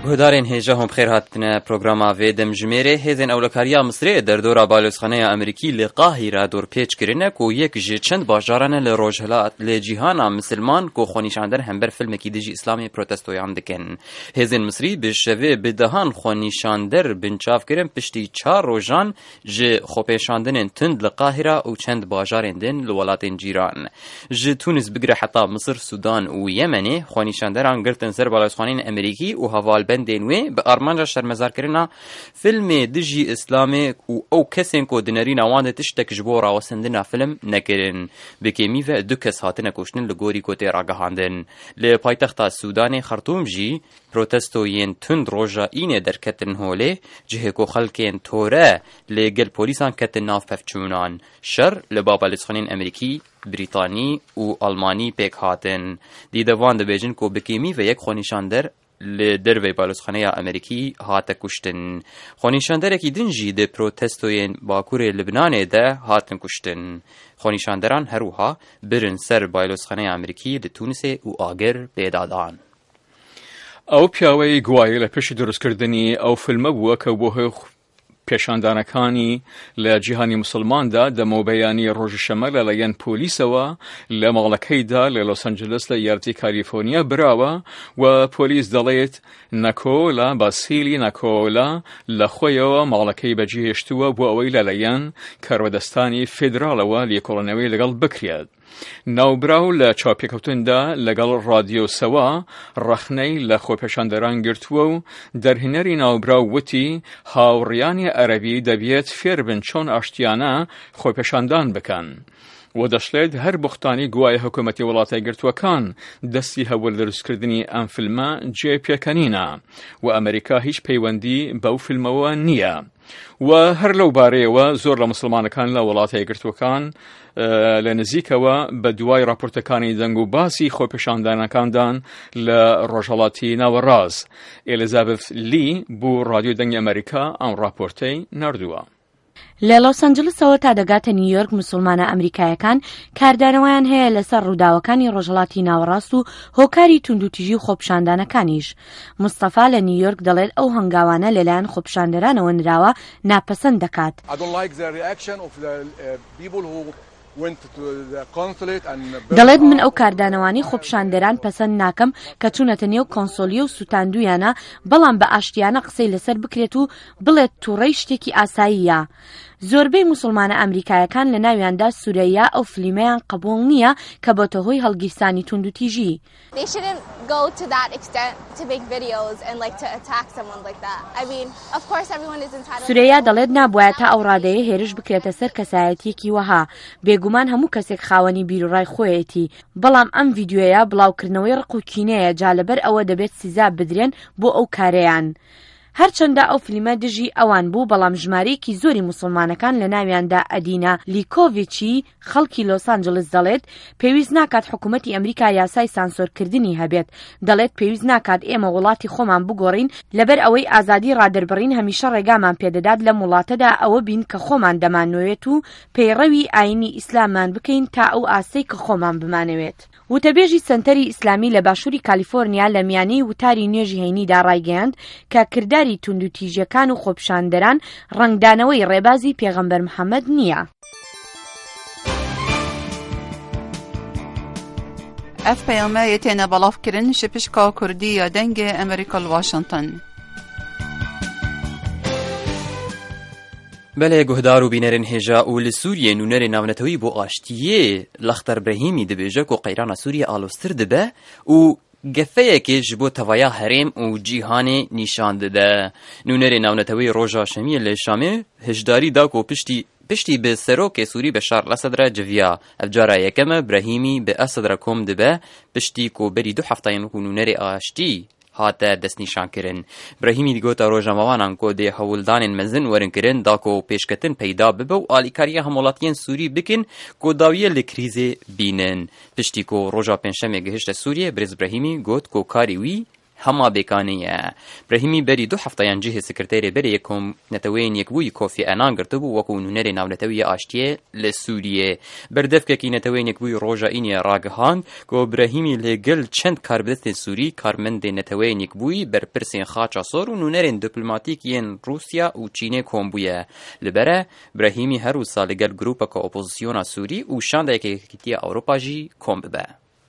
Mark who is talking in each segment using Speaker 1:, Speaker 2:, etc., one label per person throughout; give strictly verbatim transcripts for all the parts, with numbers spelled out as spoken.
Speaker 1: گهدارین هێژە هم خێر هاتنە پرۆگراما vê demjimêrê hêzên ewlekariya Misrê derdora balozxaneya Amerîkî li Qahîra dorpêçkirine ku yek ji çend bajaran li rojhilat lê cîhana misilman ku xwenîşandin hember filmekî dijî İslamê protestoyan dikin. Hêzên Misrî bi şevê bi dehan xwenîşander binçav kirin piştî çar rojan ji xwepêşandinên tund li Qahîra û çend bajarên din li welatên cîran. Ji Tunis bigire heta Misir, Sudan û Yemenê xwenîşanderan girtin ser balozxaneyên Amerîkî û havalbendên wê bi armanca şermezarkirina filmê dijî İslamê û ew kesên ku dinerîna wan de tiştek ji bo rawestindina film nekirin. Bi kêmî ve du kes hatine kuştin li gorî ku tê ragihandin. Li paytexta Sudanê Xartûm jî protestoyên tund roja înê derketin holê cihê ku xelkên tore lê gel polîsan ketin nav pevçûnan. Şer li balozxaneyên Amerîkî, Brîtanî û Almanî pêk hatin. Dîdevan dibêjin ku bi kêmî ve yek xwenîşander li dervê balozxaneya Amerîkî hate kuştin. Xwenîşanderekî din jî di protestoyên Bakurê Libnanê de hatin kuştin. Xwenîşanderan her wiha birin ser balozxaneya Amerîkî li Tunisê û agir pêdadan.
Speaker 2: ئەو پیاوەی گوایە لە پێشی دروستکردنی ئەو فیلمە بووە کە بۆ هۆی پێشاندانەکانی لە جیهانی مسلماندا دەمەوبەیانی ڕۆژشەمە لەلایەن پۆلیسەوە لە ماڵەکەیدا لە لۆس ئەنجلس لە یارتی کالیفۆرنیا براوە و پۆلیس دەڵێت نەکۆلا باسیلی نەکۆلا لە خۆیەوە ماڵەکەی بەجێهێشتووە بۆ ئەوەی لەلایەن کارۆدەستانی فێدراڵەوە لێکۆڵەنەوەی لەگەڵ بکرێت. ناوبراو لە چاوپێکەوتندا لەگەڵ ڕادیۆ سەوا ڕەخنەی لە خۆپێشاندەران گرتووە و دەرهێنەری ناوبراو وتی هاوڕیانی عەرەبی دەبێت فێر بن چۆن ئاشتیانە خۆپێشاندان بکەن. و دەشڵێت هەر بوختانی گوایە حکوومەتی وڵاتای گرتووەکان دەستی هەوڵ دروستکردنی ئەم فیلمە جێپێکەنینە و ئەمریکا هیچ پەیوەندی بەو فیلمەوە نییە. و هەر لەو بارەیەوە زۆر لە مسلمانەکان لە وڵاتای گرتووەکان لە نزیکەوە بە دوای راپۆرتەکانی دەنگ و باسی خۆپێشاندانەکاندان لە ڕۆژهەڵاتی ناوەڕاست. ئێلیزابێت لی بۆ ڕادیۆ دەنگی ئەمریکا ئەم راپۆرتەی نردووە.
Speaker 3: لە لۆس ئەنجلسەوە تا دەگاتە نیویۆرک مسلمانە ئەمریکایەکان کاردانەوەیان هەیە لەسەر ڕووداوەکانی ڕۆژهەڵاتی ناوەڕاست و هۆکاری توندوتیژی خۆپیشاندانەکانیش. مستەفا لە نیویۆرک دەڵێت ئەو هەنگاوانە لەلایەن خۆپیشاندەرانەوە نراوە ناپەسەند دەکات. دەڵێت من ئەو کاردانەوانی خۆپیشاندەران پەسەند ناکەم کە چوونەتە نێو کۆنسۆلیە و سوتاندویانە بەڵام بە ئاشتیانە قسەی لەسەر بکرێت و بڵێت تووڕەی شتێکی ئاساییە. زۆربەی مسلمانە ئەمریکایەکان لە ناویاندا سوورەیە ئەو فلیمەیان قبوڵ نییە کە بۆتە هۆی هەڵگیرسانی توندوتیژی. سوورەیە دەڵێت نابوایە تا ئەو ڕادەیە هێرش بکرێتە سەر کەسایەتیەکی وەها. بێگومان هەموو کەسێک خاوەنی بیرڕای خۆیەتی. بەڵام ئەم ڤیدیۆیە بڵاوکردنەوەی ڕق و کینەیە جا لەبەر ئەوە دەبێت سزا بدرێن بۆ ئەو کارەیان. هەرچەندە ئەو فلیمە دژی ئەوان بوو بەڵام ژمارەیەکی زۆری مسلمانەکان لە ناویاندا ئەدینا لیکۆڤیچی خەڵکی لۆس ئەنجلس دەڵێت پێویست ناکات حکوومەتی ئەمریکا یاسای سانسۆرکردنی هەبێت. دەڵێت پێویست ناکات ئێمە وڵاتی خۆمان بگۆڕین لەبەر ئەوەی ئازادی ڕادەربڕین هەمیشە ڕێگامان پێدەدات لە وڵاتەدا ئەوە بین کە خۆمان دەمانەوێت و پەیڕەوی ئاینی ئیسلاممان بکەین تا ئەو ئاسەی کە خۆمان بمانەوێت. وتەبێژی سنتەری ئیسلامی لە باشووری کالیفۆرنیا لە میانەی وتاری نوێژی هەینیدا ڕایگەیاند کە کردداری توندوتیژیەکان و خۆپیشاندەران ڕنگدانەوەی ڕێبازی پێغەمبەر محەممەد نییە.
Speaker 4: ئەف پەیامەیە تێنە بەڵاوکردن ji pişka Kurdî ya dengê Amerîka li Washington.
Speaker 1: بەلێ گوهدار و بینەرên هێژە و li Sûriyê nûnerê navnetewî bo aştiyê Lexter Brehîmî dibêje ku qeyrana Sûriye alostir dibe û gefeyekê ji bo tevaya herêm û cîhanê nîşan dide. Nûnerê navnetewî Roja Şemiyê lê Şamê hişdarî da ku piştî piştî bi serokê Sûrî Beşar el-Esedre civiya. Ev cara yekem e Brehîmî bi Esedre kom dibe piştî ku berî du heftayên ku nûnerê aştî hate destnîşankirin. Brehîmî digota rojnamawanan ku dê hewildanên mezin werin kirin da ku pêşketin peyda bibe û alîkariya hemwelatiyên Sûrî bikin ku dawiyê li krîzê bînin. Piştî ku roja pênşemê gihişte Sûriyê, Birêz Brehîmî got ku karê wî هەما بێکانەیە. برەهیمی بەری دوو هەفتەیان جێهێ سکرتێرێ بەرێ کۆمنەتەوەی یەکبووی کۆفی ئەنان گرتبوو وەکو نونەرێ ناونەتەوی ئاشتیە لە سووریێ. بەردەفکێکی نەتەوەی یەکبووی ڕۆژە ئینیە ڕاگەهاند کۆ برەهیمی لێگەل چەند کاربدەستێ سووری کارمەندێ نەتەوەی یەکبووی بەرپرسێن خاچە سۆر و نونەرێن دیپلۆماتیکیên رووسیا و چینێ کۆم بوویە. لەبەرە برەهیمی هەروسا لەگەل گروپەکە ئۆپۆزیسیۆنا سووری و شاندا یەکێتیە ئەوروپا ژی کۆم ببە.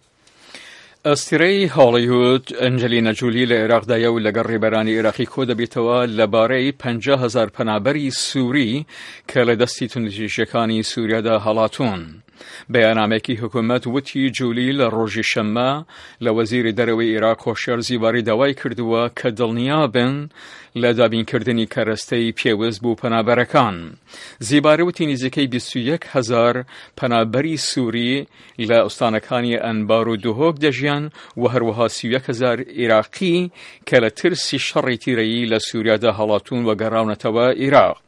Speaker 2: ئەستیرەی هۆڵیوود ئەنجەلینا جولی لە عێراقدایە و لەگەڵ ڕێبەرانی عێراقی کۆ دەبێتەوە لەبارەی پەنجا هەزار پەنابەری سووری کە لە دەستی توندەتیژەکانی سووریادا هەڵاتوون. بەیانامێکی حکوومەت وتی جولی لە ڕۆژی شەممە لە وەزیری دەرەوەی عێراق هۆشیار زیباری داوای کردووە کە دڵنیا بن لە دابینکردنی کەرەستەی پێویست بوو پەنابەرەکان. زیباری وتی نزیکەی بیست و یەک هەزار پەنابەری سووری لە ئوستانەکانی ئەنبار و دوهۆک دەژیان و هەروەها سی و یەک هەزار عێراقی کە لە ترسی شەڕی تیرەیی لە سووریادا هەڵاتوون و گەڕاونەتەوە عێراق.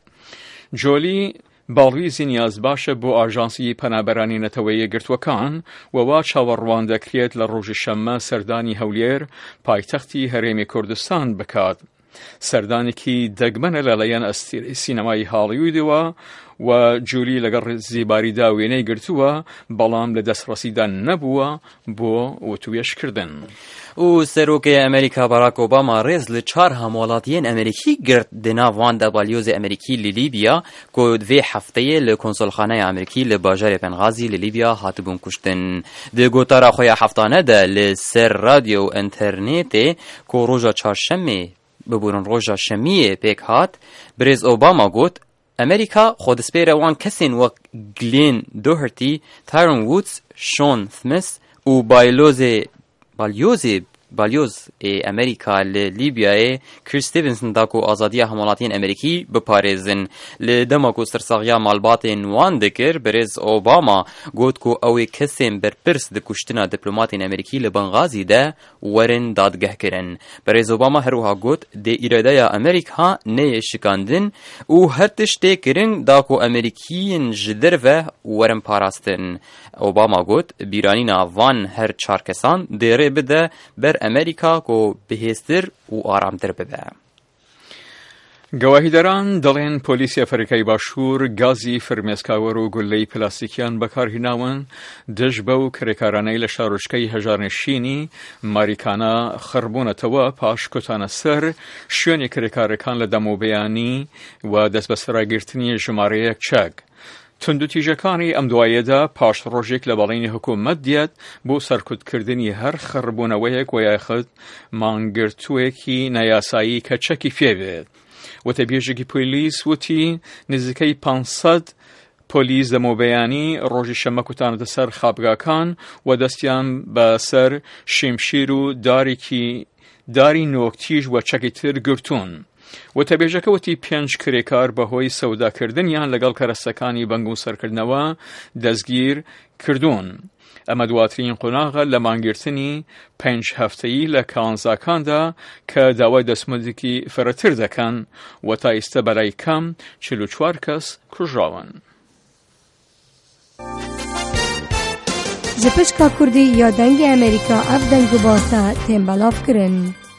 Speaker 2: جۆلی باڵویزی نیاز باشە بۆ ئاژانسی پەنابەرانی نەتەوەیە گرتوەکان وەوا چاوەڕوان دەکرێت لە ڕۆژی شەممە سەردانی هەولێر پایتەختی هەرێمی کوردستان بکات. سەردانێکی دەگمەنە لەلایەن ئەستیرەی سینەمای هاڵیوودەوە و جولی لەگەڵ زیباریدا وێنەی گرتووە بەڵام لە دەستڕەسیدا نەبووە بۆ وتوێشکردن.
Speaker 1: و سەرۆکەی ئەمریکا باراک ئۆباما ڕێز لە چار هەموڵاتیان ئەمریکی گرت دناواندا بالیۆزی ئەمریکی لە لیبیا کۆ دوێ هەفتەیە لە کۆنسۆلخانەی ئەمریکی لە باژارێ پەنغازی لە لیبیا هاتبوون کوشتن. دە گۆتارا خۆیان هەفتانەدا لە سەر رادیۆ و ئینتەرنێتێ کۆ ڕۆژە چارشەمێ ببوورن ڕۆژە شەمیە پێک هات برێز ئۆباما گوت ئەمریکا خۆدەسپێرە وان کەسێن وەک گلێن دۆهەرتی، تایرۆن وودز، شۆن سمیس و بایلۆزێ بالیۆزێ بالیۆز ئەمریکا لە لیبیایە کریس ستیڤنسن داکو ئازادیە هەموڵاتیان ئەمریکی بپارێزن. لە دەمەک و سەرساغیا ماڵباتێن وان دەکرد برێز ئۆباما گوت کو ئەوەی کەسێن بەرپرس دەکوشتنا دیپلۆماتین ئەمریکی لە بەنغازیدا وەرن دادگەهکردن. برێز ئۆباما هەروەها گوت دێ ئیرادەیە ئەمریکا نەیە شکاندن و هەر تشتێکردن داکو ئەمریکیین ji derve وەرن پاراستن. ئۆباما گوت بیرانینا وان هەر چار کەسان دێرێ بدە بەر ئەمریکا کۆ بەهێزتر و ئارامتر ببە.
Speaker 2: گەواهیدەران دەڵێن پۆلیسی ئەفریقای باشوور گازی فرمێسکاوەر و گولەی پلاستیکیان بەکارهێناون دژ بەو کرێکارانەی لە شارۆچکەی هەژارنشینی ماریکانە خڕبوونەتەوە پاش کۆتانە سەر شوێنی کرێکارەکان لە دەموبەیانی و دەست بەسەراگرتنی ژمارەیەک چەک. توندوتیژەکانی ئەم دوایەدا پاش ڕۆژێک لە بەڵێنی حکوومەت دیێت بۆ سەرکوتکردنی هەر خڕبوونەوەیەک و یاخود مانگرتووەکی نایاسایی کە چەکی فێبێت. وتەبێژێکی پۆلیس وتی نزیکەی پانسەد پۆلیس دەموبەیانی ڕۆژی شەمە کوتانەتە سەر خابگاکان و دەستیان بەسەر شیمشیر و دارێکی داری نۆکتیژ و چەکی تر گرتوون. وتەبێژەکە وتی پێنج کرێکار بەهۆی سەوداکردنیان لەگەڵ کەرەستەکانی بەنگ و سەرکردنەوە دەستگیر کردوون. ئەمە دواترین قۆناغە لە مانگرتنی پێنج هەفتەیی لە کانزاکاندا کە داوای دەستمزدێکی فرەتر دەکەن و تا ئێستا بەلای کەم چل و چوار کەس کوژراون.
Speaker 5: ji pişka Kurdî ya dengê Amerîka ev deng û basta tên belav kirin.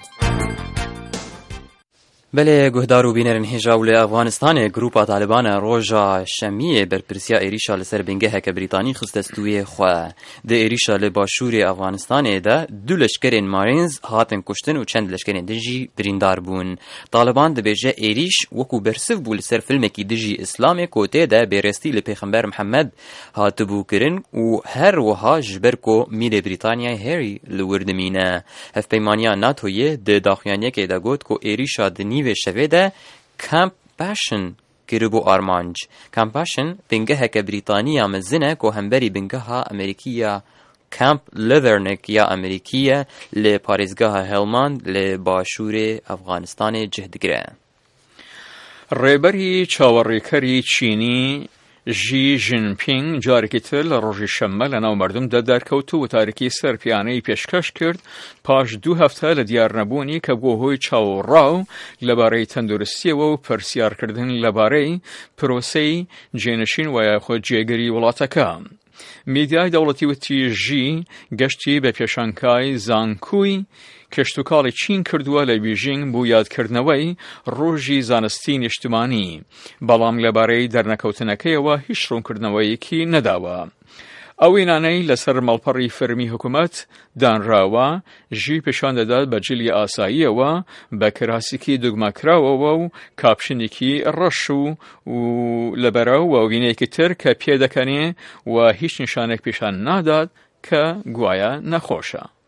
Speaker 1: بله گهدار و بینرن هجاو لی افغانستان گروپا طالبان روژا شمیه برپرسیا ایریشا لسر بنگه که بریتانی خستستوی خواه ده ایریشا لباشور افغانستان ده دو لشکرین مارینز هاتن کشتن و چند لشکرین دجی بریندار بون. طالبان ده بیجه ایریش وکو برسف بو لسر فیلمکی دجی اسلام کوته ده بیرستی لپیغمبر محمد هاتبو کرن و هر وها جبرکو میل بریتانیا هری لوردمینه. هف پیمانیا ناتویه ده داخیانیه که ده گوت کو ایریشا دنی و شویده کمپ باشن گربو آرمانج. کمپ باشن بنگه که بریتانیا مزنه که همبری بنگه ها امریکیه کمپ لیورنک یا امریکیه ل پاریزگاه هلماند ل باشور افغانستان جهدگره.
Speaker 2: ڕێبەری چاوەڕێکەری چینی ژی ژینپینگ جارێکی تر لە ڕۆژی شەممە لە ناو مردمدا دەرکەوت و تارێکی سەرپیانەی پێشکەش کرد پاش دوو هەفتە لە دیارنەبوونی کە بۆ هۆی چاوەڕاو لەبارەی تەندروستیەوە و پرسیارکردن لەبارەی پرۆسەی جێنشین و یاخۆ جێگەری وڵاتەکە. میدیای دەوڵەتی وتی ژی گەشتی بە پێشانکای زانکۆی کەشتوکاڵی چین کردووە لە بیژینگ بۆ یادکردنەوەی ڕۆژی زانستی نیشتمانی، بەڵام لەبارەی دەرنەکەوتنەکەیەوە هیچ ڕوونکردنەوەیەکی نەداوە. ئەوینانەی لەسەر مەڵپەڕی فەرمی حکوومەت دانراوە ژی پیشان دەدات بە جلی ئاساییەوە بە کراسێکی دوگمەکراوەوە و کاپشنێکی ڕەش و لەبەرەو و وینەیەکی تر کە پێدەکەنێ و هیچ نیشانێک پیشان نادات کە گوایە نەخۆشە.